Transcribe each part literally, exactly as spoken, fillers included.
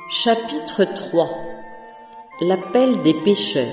Chapitre trois. L'appel des pécheurs.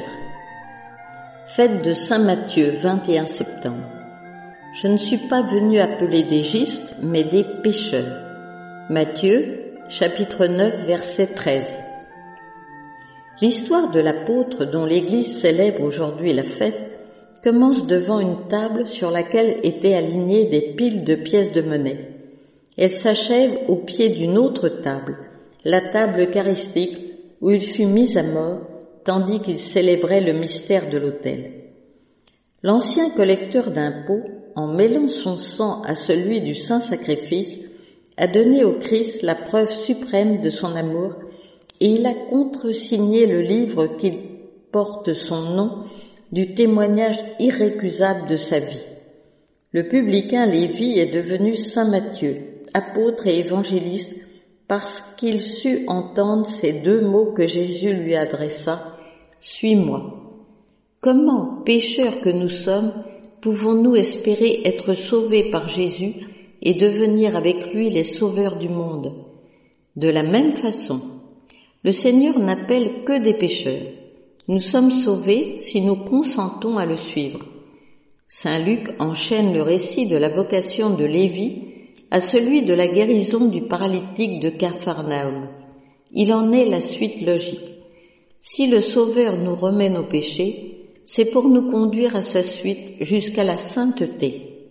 Fête de Saint Matthieu, vingt et un septembre. Je ne suis pas venu appeler des justes, mais des pécheurs. Matthieu, chapitre neuf, verset treize. L'histoire de l'apôtre dont l'Église célèbre aujourd'hui la fête commence devant une table sur laquelle étaient alignées des piles de pièces de monnaie. Elle s'achève au pied d'une autre table, la table eucharistique, où il fut mis à mort, tandis qu'il célébrait le mystère de l'autel. L'ancien collecteur d'impôts, en mêlant son sang à celui du saint sacrifice, a donné au Christ la preuve suprême de son amour, et il a contresigné le livre qui porte son nom du témoignage irrécusable de sa vie. Le publicain Lévi est devenu Saint Matthieu, apôtre et évangéliste, parce qu'il sut entendre ces deux mots que Jésus lui adressa, « Suis-moi ». Comment, pécheurs que nous sommes, pouvons-nous espérer être sauvés par Jésus et devenir avec lui les sauveurs du monde? De la même façon, le Seigneur n'appelle que des pécheurs. Nous sommes sauvés si nous consentons à le suivre. Saint Luc enchaîne le récit de la vocation de Lévi à celui de la guérison du paralytique de Capharnaüm. Il en est la suite logique. Si le Sauveur nous remet nos péchés, c'est pour nous conduire à sa suite jusqu'à la sainteté.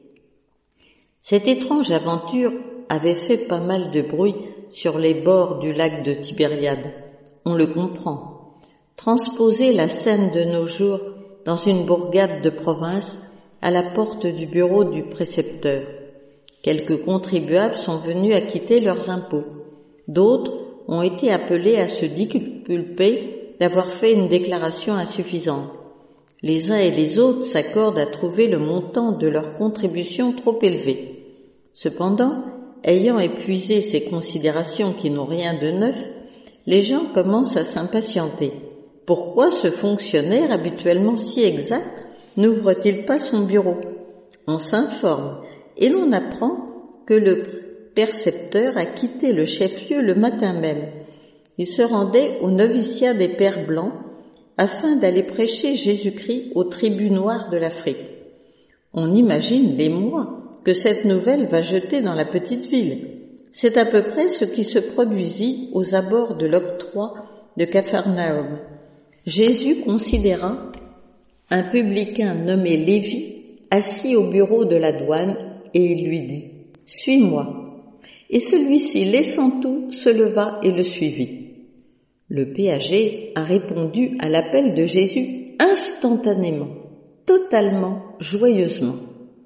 Cette étrange aventure avait fait pas mal de bruit sur les bords du lac de Tibériade. On le comprend. Transposer la scène de nos jours dans une bourgade de province à la porte du bureau du précepteur. Quelques contribuables sont venus acquitter leurs impôts. D'autres ont été appelés à se disculper d'avoir fait une déclaration insuffisante. Les uns et les autres s'accordent à trouver le montant de leur contribution trop élevé. Cependant, ayant épuisé ces considérations qui n'ont rien de neuf, les gens commencent à s'impatienter. Pourquoi ce fonctionnaire habituellement si exact n'ouvre-t-il pas son bureau? On s'informe et l'on apprend que le percepteur a quitté le chef-lieu le matin même. Il se rendait au noviciat des Pères Blancs afin d'aller prêcher Jésus-Christ aux tribus noires de l'Afrique. On imagine l'émoi que cette nouvelle va jeter dans la petite ville. C'est à peu près ce qui se produisit aux abords de l'octroi de Capharnaüm. Jésus considéra un publicain nommé Lévi assis au bureau de la douane et il lui dit « Suis-moi ». Et celui-ci, laissant tout, se leva et le suivit. Le péager a répondu à l'appel de Jésus instantanément, totalement, joyeusement.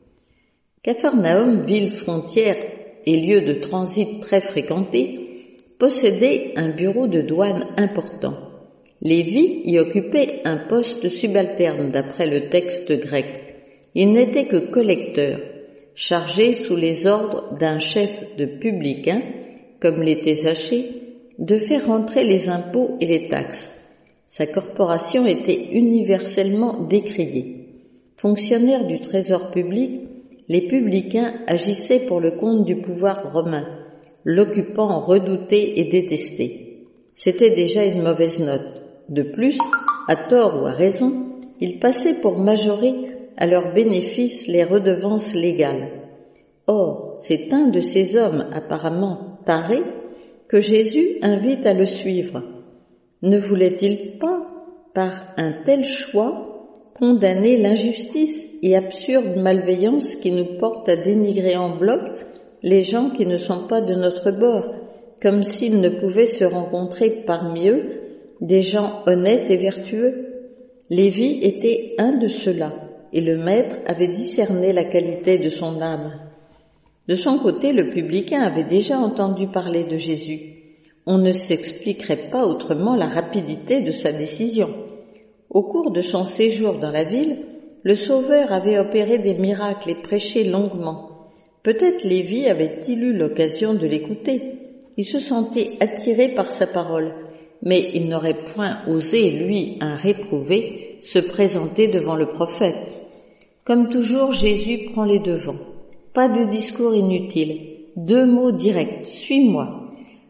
Capharnaüm, ville frontière et lieu de transit très fréquenté, possédait un bureau de douane important. Lévi y occupait un poste subalterne d'après le texte grec. Il n'était que collecteur, chargé sous les ordres d'un chef de publicain, comme l'était Zachée, de faire rentrer les impôts et les taxes. Sa corporation était universellement décriée. Fonctionnaires du trésor public, les publicains agissaient pour le compte du pouvoir romain, l'occupant redouté et détesté. C'était déjà une mauvaise note. De plus, à tort ou à raison, ils passaient pour majorer à leur bénéfice les redevances légales. Or, c'est un de ces hommes apparemment tarés que Jésus invite à le suivre. Ne voulait-il pas, par un tel choix, condamner l'injustice et absurde malveillance qui nous porte à dénigrer en bloc les gens qui ne sont pas de notre bord, comme s'il ne pouvait se rencontrer parmi eux des gens honnêtes et vertueux? Lévi était un de ceux-là, et le maître avait discerné la qualité de son âme. De son côté, le publicain avait déjà entendu parler de Jésus. On ne s'expliquerait pas autrement la rapidité de sa décision. Au cours de son séjour dans la ville, le Sauveur avait opéré des miracles et prêché longuement. Peut-être Lévi avait-il eu l'occasion de l'écouter. Il se sentait attiré par sa parole, mais il n'aurait point osé, lui, un réprouvé, se présenter devant le prophète. Comme toujours, Jésus prend les devants. Pas de discours inutile, deux mots directs, « Suis-moi ».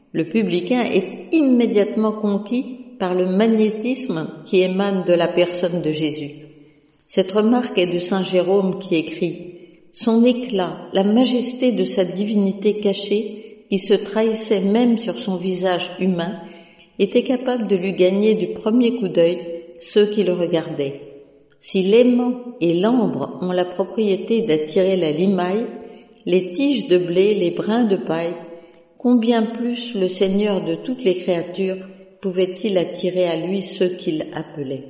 Le publicain est immédiatement conquis par le magnétisme qui émane de la personne de Jésus. Cette remarque est de saint Jérôme qui écrit « Son éclat, la majesté de sa divinité cachée, qui se trahissait même sur son visage humain, était capable de lui gagner du premier coup d'œil ceux qui le regardaient. Si l'aimant et l'ambre ont la propriété d'attirer la limaille, les tiges de blé, les brins de paille, combien plus le Seigneur de toutes les créatures pouvait-il attirer à lui ceux qu'il appelait?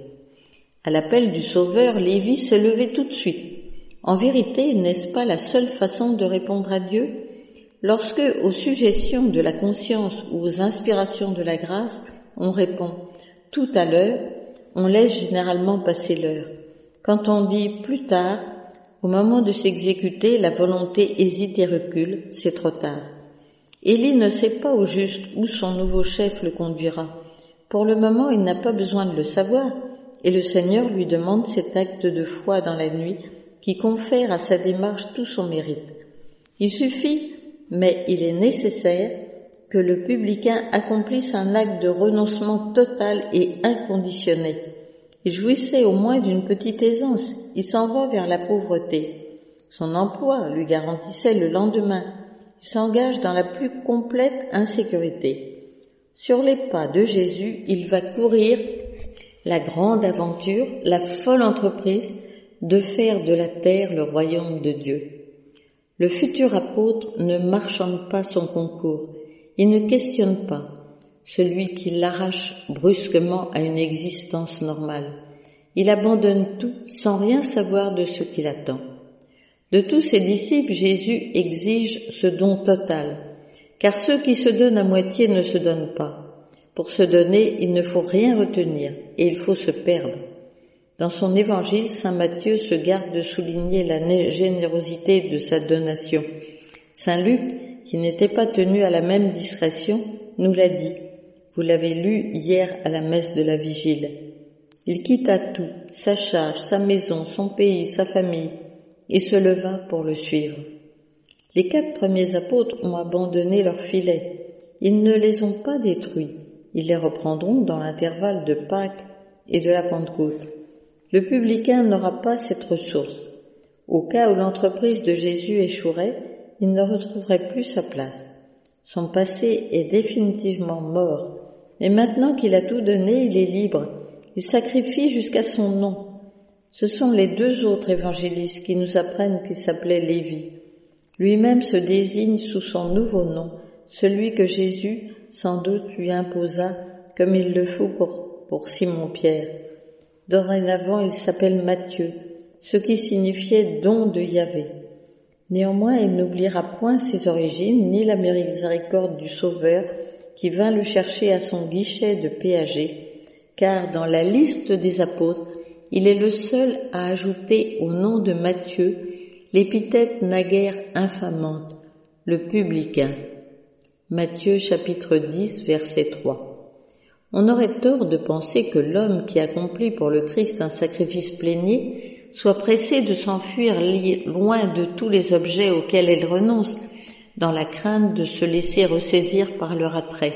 À l'appel du Sauveur, Lévi s'est levé tout de suite. En vérité, n'est-ce pas la seule façon de répondre à Dieu? Lorsque, aux suggestions de la conscience ou aux inspirations de la grâce, on répond « tout à l'heure », on laisse généralement passer l'heure. Quand on dit « plus tard », au moment de s'exécuter, la volonté hésite et recule, c'est trop tard. Élie ne sait pas au juste où son nouveau chef le conduira. Pour le moment, il n'a pas besoin de le savoir, et le Seigneur lui demande cet acte de foi dans la nuit qui confère à sa démarche tout son mérite. Il suffit, mais il est nécessaire, que le publicain accomplisse un acte de renoncement total et inconditionné. Il jouissait au moins d'une petite aisance, il s'en va vers la pauvreté. Son emploi lui garantissait le lendemain. Il s'engage dans la plus complète insécurité. Sur les pas de Jésus, il va courir la grande aventure, la folle entreprise de faire de la terre le royaume de Dieu. Le futur apôtre ne marchande pas son concours, il ne questionne pas celui qui l'arrache brusquement à une existence normale. Il abandonne tout sans rien savoir de ce qui l'attend. De tous ses disciples, Jésus exige ce don total, car ceux qui se donnent à moitié ne se donnent pas. Pour se donner, il ne faut rien retenir et il faut se perdre. Dans son évangile, saint Matthieu se garde de souligner la générosité de sa donation. Saint Luc, qui n'était pas tenu à la même discrétion, nous l'a dit. Vous l'avez lu hier à la messe de la Vigile. Il quitta tout, sa charge, sa maison, son pays, sa famille, et se leva pour le suivre. Les quatre premiers apôtres ont abandonné leurs filets. Ils ne les ont pas détruits. Ils les reprendront dans l'intervalle de Pâques et de la Pentecôte. Le publicain n'aura pas cette ressource. Au cas où l'entreprise de Jésus échouerait, il ne retrouverait plus sa place. Son passé est définitivement mort, et maintenant qu'il a tout donné, il est libre. Il sacrifie jusqu'à son nom. Ce sont les deux autres évangélistes qui nous apprennent qu'il s'appelait Lévi. Lui-même se désigne sous son nouveau nom, celui que Jésus, sans doute, lui imposa, comme il le faut pour, pour Simon-Pierre. Dorénavant, il s'appelle Matthieu, ce qui signifiait don de Yahvé. Néanmoins, il n'oubliera point ses origines, ni la miséricorde du Sauveur qui vint le chercher à son guichet de péager, car dans la liste des apôtres, il est le seul à ajouter au nom de Matthieu l'épithète naguère infamante, le publicain. Matthieu chapitre dix, verset trois. On aurait tort de penser que l'homme qui accomplit pour le Christ un sacrifice plénier soit pressé de s'enfuir loin de tous les objets auxquels il renonce, dans la crainte de se laisser ressaisir par leur attrait.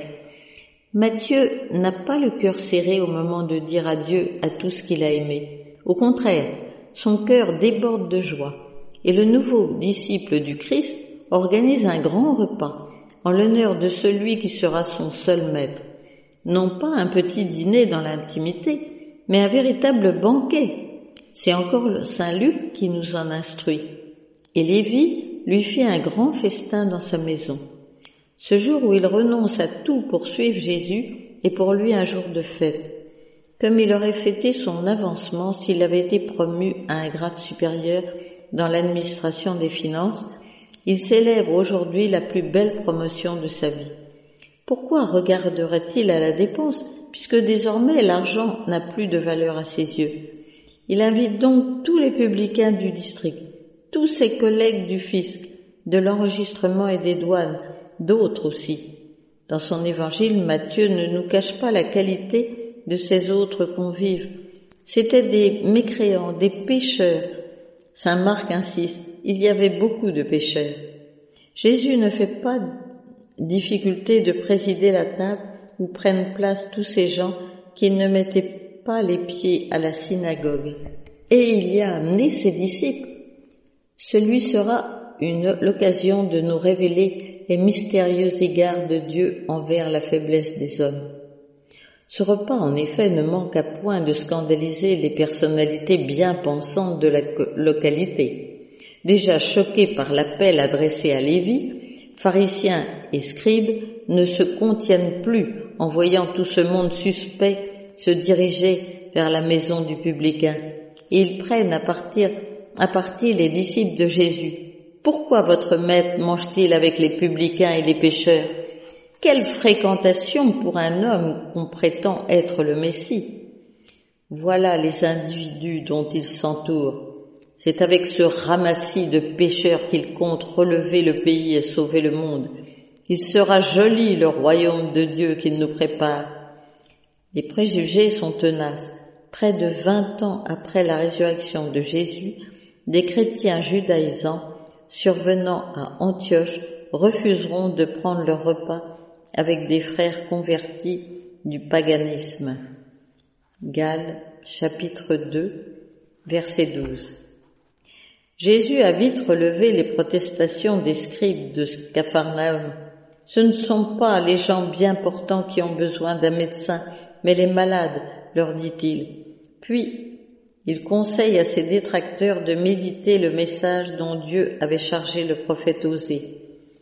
Matthieu n'a pas le cœur serré au moment de dire adieu à tout ce qu'il a aimé. Au contraire, son cœur déborde de joie, et le nouveau disciple du Christ organise un grand repas en l'honneur de celui qui sera son seul maître. Non pas un petit dîner dans l'intimité, mais un véritable banquet. C'est encore saint Luc qui nous en instruit. Et Lévi lui fit un grand festin dans sa maison. Ce jour où il renonce à tout pour suivre Jésus est pour lui un jour de fête, comme il aurait fêté son avancement s'il avait été promu à un grade supérieur dans l'administration des finances. Il célèbre aujourd'hui la plus belle promotion de sa vie. Pourquoi regarderait-il à la dépense, puisque désormais l'argent n'a plus de valeur à ses yeux? Il invite donc tous les publicains du district, tous ses collègues du fisc, de l'enregistrement et des douanes, d'autres aussi. Dans son évangile, Matthieu ne nous cache pas la qualité de ses autres convives. C'étaient des mécréants, des pécheurs. Saint Marc insiste, il y avait beaucoup de pécheurs. Jésus ne fait pas difficulté de présider la table où prennent place tous ces gens qui ne mettaient pas les pieds à la synagogue. Et il y a amené ses disciples. Ce lui sera une l'occasion de nous révéler les mystérieux égards de Dieu envers la faiblesse des hommes. Ce repas, en effet, ne manque à point de scandaliser les personnalités bien pensantes de la localité. Déjà choqués par l'appel adressé à Lévi, pharisiens et scribes ne se contiennent plus en voyant tout ce monde suspect se diriger vers la maison du publicain. Et ils prennent à partir, à partie les disciples de Jésus. Pourquoi votre maître mange-t-il avec les publicains et les pécheurs? Quelle fréquentation pour un homme qu'on prétend être le Messie! Voilà les individus dont il s'entoure. C'est avec ce ramassis de pécheurs qu'il compte relever le pays et sauver le monde. Il sera joli le royaume de Dieu qu'il nous prépare. Les préjugés sont tenaces. Près de vingt ans après la résurrection de Jésus, des chrétiens judaïsants survenant à Antioche refuseront de prendre leur repas avec des frères convertis du paganisme. Galates, chapitre deux, verset douze. Jésus a vite relevé les protestations des scribes de Capharnaüm. Ce ne sont pas les gens bien portants qui ont besoin d'un médecin, mais les malades, leur dit-il. Puis, il conseille à ses détracteurs de méditer le message dont Dieu avait chargé le prophète Osée.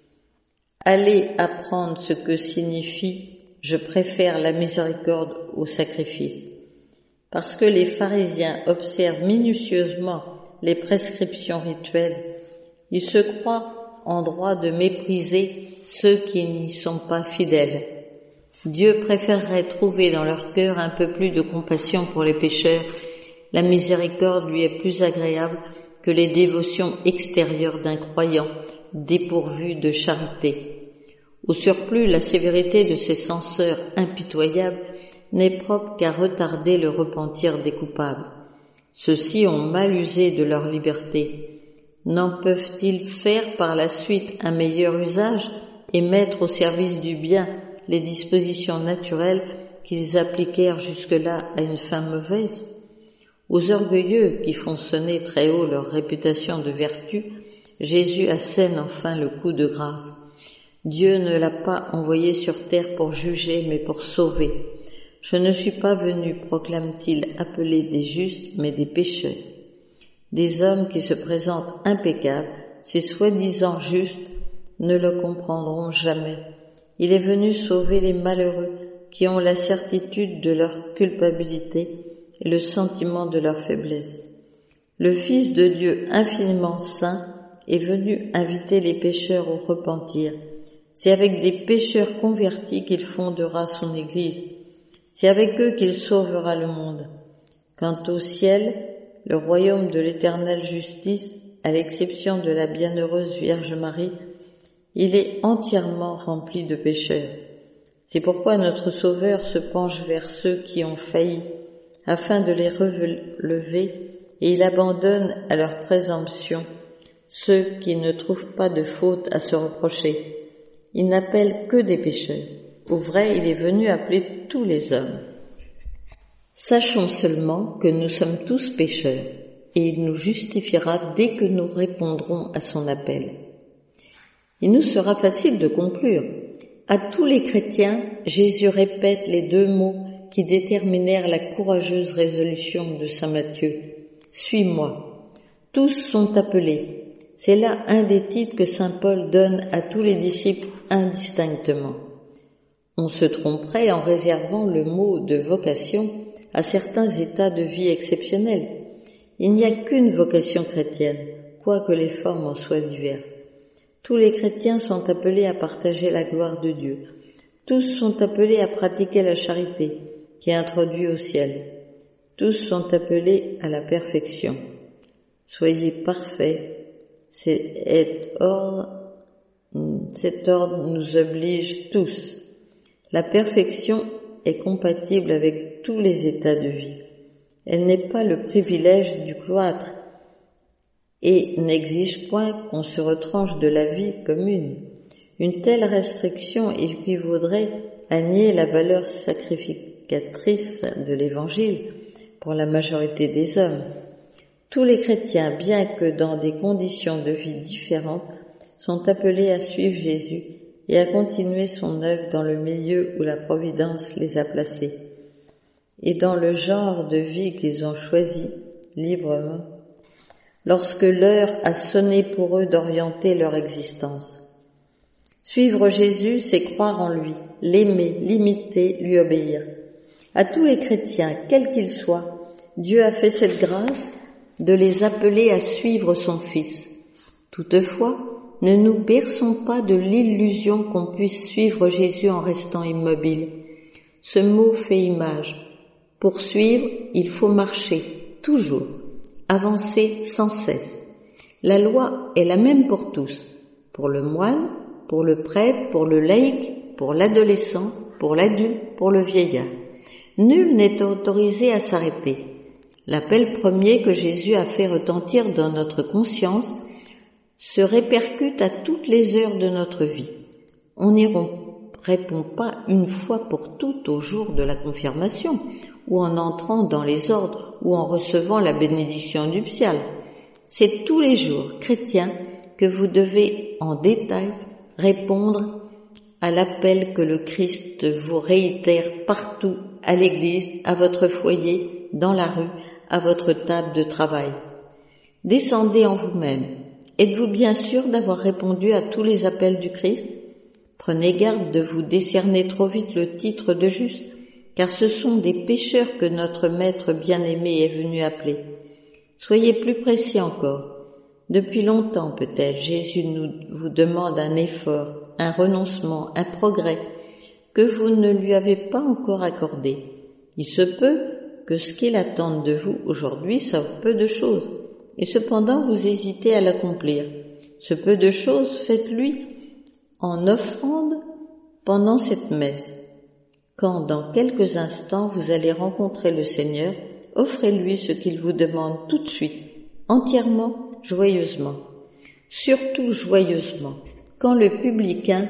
Allez apprendre ce que signifie « je préfère la miséricorde au sacrifice ». Parce que les pharisiens observent minutieusement les prescriptions rituelles, ils se croient en droit de mépriser ceux qui n'y sont pas fidèles. Dieu préférerait trouver dans leur cœur un peu plus de compassion pour les pécheurs. La miséricorde lui est plus agréable que les dévotions extérieures d'un croyant dépourvu de charité. Au surplus, la sévérité de ces censeurs impitoyables n'est propre qu'à retarder le repentir des coupables. Ceux-ci ont mal usé de leur liberté. N'en peuvent-ils faire par la suite un meilleur usage et mettre au service du bien les dispositions naturelles qu'ils appliquèrent jusque-là à une fin mauvaise? Aux orgueilleux qui font sonner très haut leur réputation de vertu, Jésus assène enfin le coup de grâce. Dieu ne l'a pas envoyé sur terre pour juger, mais pour sauver. Je ne suis pas venu, proclame-t-il, appeler des justes, mais des pécheurs. Des hommes qui se présentent impeccables, ces soi-disant justes, ne le comprendront jamais. Il est venu sauver les malheureux qui ont la certitude de leur culpabilité et le sentiment de leur faiblesse. Le Fils de Dieu infiniment saint est venu inviter les pécheurs au repentir. C'est avec des pécheurs convertis qu'il fondera son Église. C'est avec eux qu'il sauvera le monde. Quant au ciel, le royaume de l'éternelle justice, à l'exception de la bienheureuse Vierge Marie, il est entièrement rempli de pécheurs. C'est pourquoi notre Sauveur se penche vers ceux qui ont failli, afin de les relever, et il abandonne à leur présomption ceux qui ne trouvent pas de faute à se reprocher. Il n'appelle que des pécheurs. Au vrai, il est venu appeler tous les hommes. Sachons seulement que nous sommes tous pécheurs, et il nous justifiera dès que nous répondrons à son appel. Il nous sera facile de conclure. À tous les chrétiens, Jésus répète les deux mots qui déterminèrent la courageuse résolution de saint Matthieu. « Suis-moi ». Tous sont appelés. C'est là un des titres que saint Paul donne à tous les disciples indistinctement. On se tromperait en réservant le mot de vocation à certains états de vie exceptionnels. Il n'y a qu'une vocation chrétienne, quoique les formes en soient diverses. Tous les chrétiens sont appelés à partager la gloire de Dieu. Tous sont appelés à pratiquer la charité, qui introduit au ciel. Tous sont appelés à la perfection. Soyez parfaits. Cet ordre, cet ordre nous oblige tous. La perfection est compatible avec tous les états de vie. Elle n'est pas le privilège du cloître et n'exige point qu'on se retranche de la vie commune. Une telle restriction équivaudrait à nier la valeur sacrificatrice de l'Évangile pour la majorité des hommes. Tous les chrétiens, bien que dans des conditions de vie différentes, sont appelés à suivre Jésus et à continuer son œuvre dans le milieu où la Providence les a placés et dans le genre de vie qu'ils ont choisi librement, lorsque l'heure a sonné pour eux d'orienter leur existence. Suivre Jésus, c'est croire en lui, l'aimer, l'imiter, lui obéir. À tous les chrétiens, quels qu'ils soient, Dieu a fait cette grâce de les appeler à suivre son Fils. Toutefois, ne nous berçons pas de l'illusion qu'on puisse suivre Jésus en restant immobile. Ce mot fait image. Pour suivre, il faut marcher, toujours, avancer sans cesse. La loi est la même pour tous, pour le moine, pour le prêtre, pour le laïc, pour l'adolescent, pour l'adulte, pour le vieillard. Nul n'est autorisé à s'arrêter. L'appel premier que Jésus a fait retentir dans notre conscience se répercute à toutes les heures de notre vie. On n'y répond pas une fois pour toutes au jour de la confirmation, ou en entrant dans les ordres, ou en recevant la bénédiction nuptiale. C'est tous les jours, chrétiens, que vous devez en détail répondre à l'appel que le Christ vous réitère partout, à l'église, à votre foyer, dans la rue, à votre table de travail. Descendez en vous-même. Êtes-vous bien sûr d'avoir répondu à tous les appels du Christ? Prenez garde de vous décerner trop vite le titre de juste, car ce sont des pécheurs que notre Maître bien-aimé est venu appeler. Soyez plus précis encore. Depuis longtemps peut-être, Jésus nous, vous demande un effort, un renoncement, un progrès que vous ne lui avez pas encore accordé. Il se peut que ce qu'il attend de vous aujourd'hui soit peu de choses, et cependant vous hésitez à l'accomplir. Ce peu de choses, faites-lui en offrande pendant cette messe. Quand dans quelques instants vous allez rencontrer le Seigneur, offrez-lui ce qu'il vous demande tout de suite, entièrement, joyeusement. Surtout joyeusement. Quand le publicain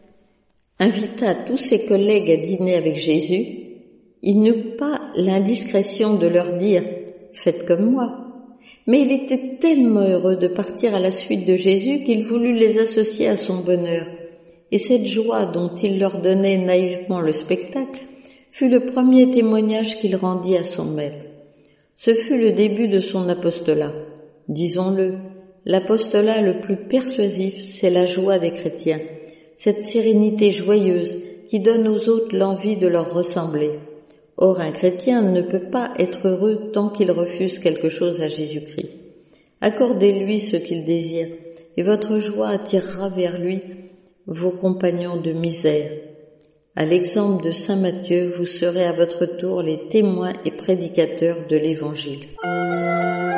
invita tous ses collègues à dîner avec Jésus, il n'eut pas l'indiscrétion de leur dire « Faites comme moi ». Mais il était tellement heureux de partir à la suite de Jésus qu'il voulut les associer à son bonheur. Et cette joie dont il leur donnait naïvement le spectacle fut le premier témoignage qu'il rendit à son maître. Ce fut le début de son apostolat. Disons-le, l'apostolat le plus persuasif, c'est la joie des chrétiens, cette sérénité joyeuse qui donne aux autres l'envie de leur ressembler. Or, un chrétien ne peut pas être heureux tant qu'il refuse quelque chose à Jésus-Christ. Accordez-lui ce qu'il désire, et votre joie attirera vers lui vos compagnons de misère. À l'exemple de saint Matthieu, vous serez à votre tour les témoins et prédicateurs de l'Évangile.